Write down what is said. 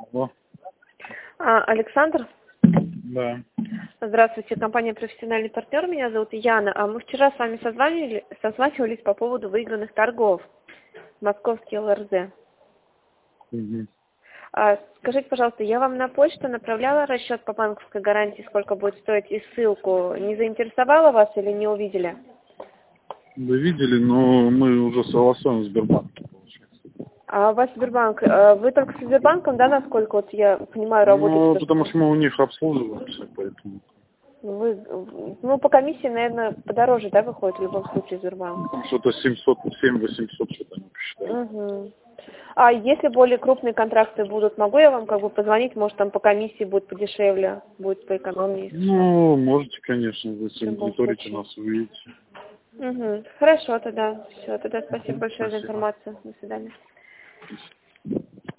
Алло. Александр? Да. Здравствуйте, компания «Профессиональный партнер». Меня зовут Яна. Мы вчера с вами созванивались по поводу выигранных торгов. Московский ЛРЗ. Угу. Скажите, пожалуйста, я вам на почту направляла расчет по банковской гарантии, сколько будет стоить, и ссылку. Не заинтересовало вас или не увидели? Вы видели, но мы уже согласуем с Сбербанком, получается. А у вас Сбербанк, вы только с Сбербанком, да, насколько вот я понимаю, работаете? Ну, потому что мы у них обслуживаемся, поэтому. По комиссии, наверное, подороже, да, выходит в любом случае Сбербанк? Там что-то 700-800, что-то они посчитали. Угу. А если более крупные контракты будут, могу я вам позвонить, может там по комиссии будет подешевле, будет поэкономнее? Ну, можете, конечно, если В любом мониторите случае. нас, увидите. Угу. Хорошо, тогда все. Тогда спасибо большое за Спасибо. информацию. До свидания.